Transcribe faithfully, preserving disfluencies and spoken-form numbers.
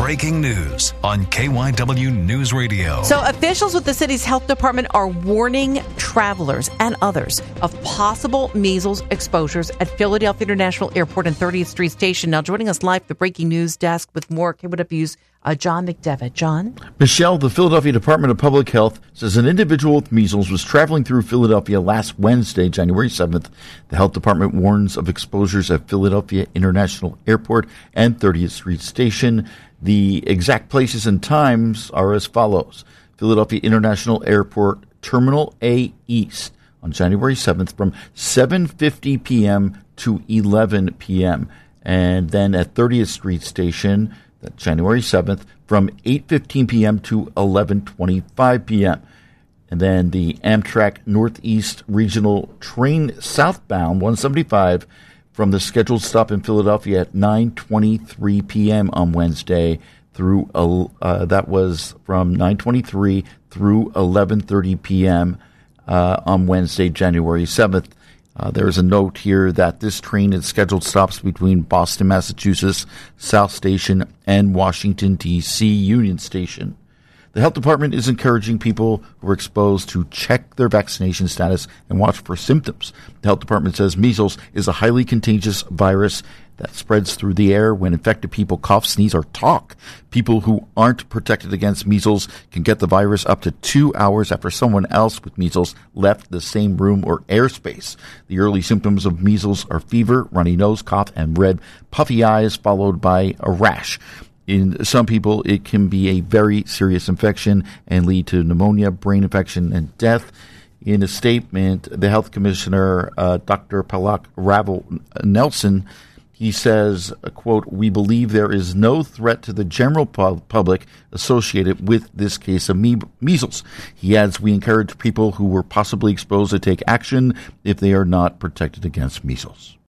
breaking news on K Y W News Radio. So officials with the city's health department are warning travelers and others of possible measles exposures at Philadelphia International Airport and thirtieth Street Station. Now joining us live, the breaking news desk with more K Y W's uh, John McDevitt. John? Michelle, the Philadelphia Department of Public Health says an individual with measles was traveling through Philadelphia last Wednesday, January seventh. The health department warns of exposures at Philadelphia International Airport and thirtieth Street Station. The exact places and times are as follows. Philadelphia International Airport, Terminal A East on January seventh from seven fifty p.m. to eleven p.m. And then at thirtieth Street Station, that's January seventh, from eight fifteen p.m. to eleven twenty-five p.m. And then the Amtrak Northeast Regional Train southbound one seventy-five from the scheduled stop in Philadelphia at nine twenty-three p.m. on Wednesday through, uh, that was from nine twenty-three through eleven thirty p.m. Uh, on Wednesday, January seventh. Uh, there is a note here that this train is scheduled stops between Boston, Massachusetts, South Station, and Washington, D C Union Station. The health department is encouraging people who are exposed to check their vaccination status and watch for symptoms. The health department says measles is a highly contagious virus that spreads through the air when infected people cough, sneeze, or talk. People who aren't protected against measles can get the virus up to two hours after someone else with measles left the same room or airspace. The early symptoms of measles are fever, runny nose, cough, and red, puffy eyes, followed by a rash. In some people, it can be a very serious infection and lead to pneumonia, brain infection, and death. In a statement, the health commissioner, uh, Doctor Palak Ravel Nelson, he says, quote, "We believe there is no threat to the general pub- public associated with this case of me- measles." He adds, "We encourage people who were possibly exposed to take action if they are not protected against measles."